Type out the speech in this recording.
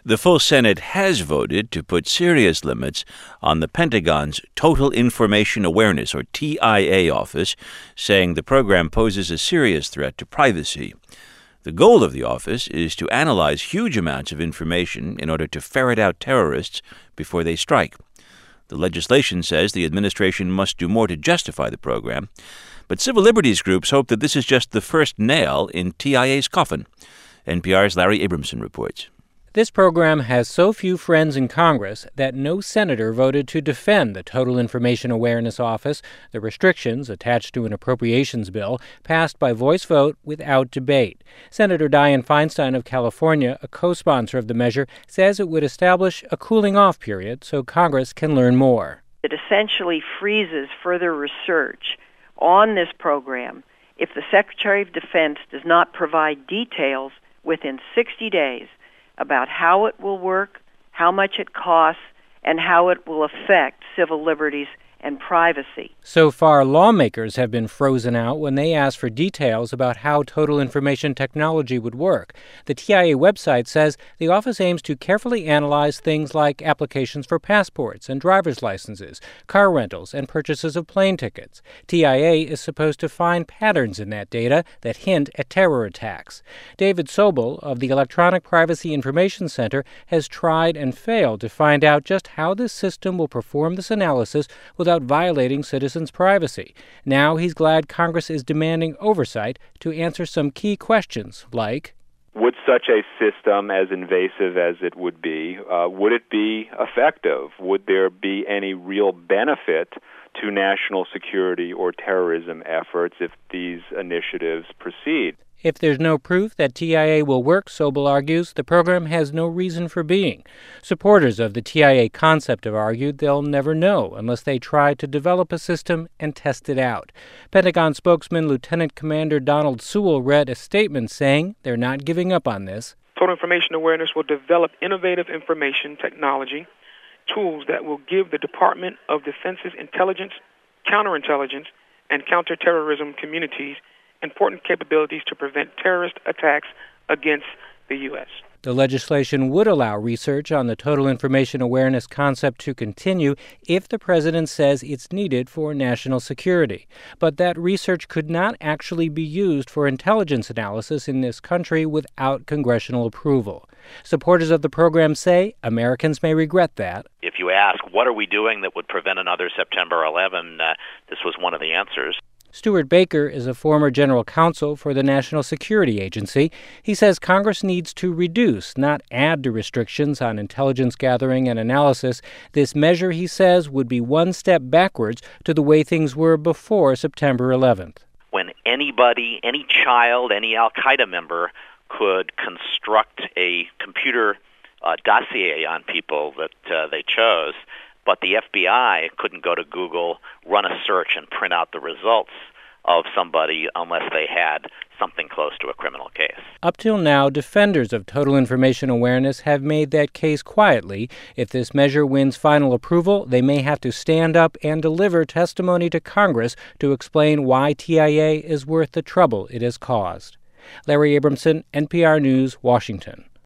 The full Senate has voted to put serious limits on the Pentagon's Total Information Awareness, or TIA, office, saying the program poses a serious threat to privacy. The goal of the office is to analyze huge amounts of information in order to ferret out terrorists before they strike. The legislation says the administration must do more to justify the program, but civil liberties groups hope that this is just the first nail in TIA's coffin. NPR's Larry Abramson reports. This program has so few friends in Congress that no senator voted to defend the Total Information Awareness Office, the restrictions attached to an appropriations bill passed by voice vote without debate. Senator Dianne Feinstein of California, a co-sponsor of the measure, says it would establish a cooling-off period so Congress can learn more. It essentially freezes further research on this program if the Secretary of Defense does not provide details within 60 days about how it will work, how much it costs, and how it will affect civil liberties and privacy. So far, lawmakers have been frozen out when they ask for details about how total information technology would work. The TIA website says the office aims to carefully analyze things like applications for passports and driver's licenses, car rentals, and purchases of plane tickets. TIA is supposed to find patterns in that data that hint at terror attacks. David Sobel of the Electronic Privacy Information Center has tried and failed to find out just how this system will perform this analysis without violating citizens' privacy. Now he's glad Congress is demanding oversight to answer some key questions like, would such a system, as invasive as it would be be effective? Would there be any real benefit to national security or terrorism efforts if these initiatives proceed? If there's no proof that TIA will work, Sobel argues, the program has no reason for being. Supporters of the TIA concept have argued they'll never know unless they try to develop a system and test it out. Pentagon spokesman Lieutenant Commander Donald Sewell read a statement saying they're not giving up on this. Total Information Awareness will develop innovative information technology, tools that will give the Department of Defense's intelligence, counterintelligence, and counterterrorism communities important capabilities to prevent terrorist attacks against the U.S. The legislation would allow research on the Total Information Awareness concept to continue if the president says it's needed for national security. But that research could not actually be used for intelligence analysis in this country without congressional approval. Supporters of the program say Americans may regret that. If you ask, what are we doing that would prevent another September 11, this was one of the answers. Stuart Baker is a former general counsel for the National Security Agency. He says Congress needs to reduce, not add to restrictions on intelligence gathering and analysis. This measure, he says, would be one step backwards to the way things were before September 11th. When anybody, any child, any al-Qaeda member could construct a computer dossier on people that they chose, but the FBI couldn't go to Google, run a search, and print out the results of somebody unless they had something close to a criminal case. Up till now, defenders of total information awareness have made that case quietly. If this measure wins final approval, they may have to stand up and deliver testimony to Congress to explain why TIA is worth the trouble it has caused. Larry Abramson, NPR News, Washington.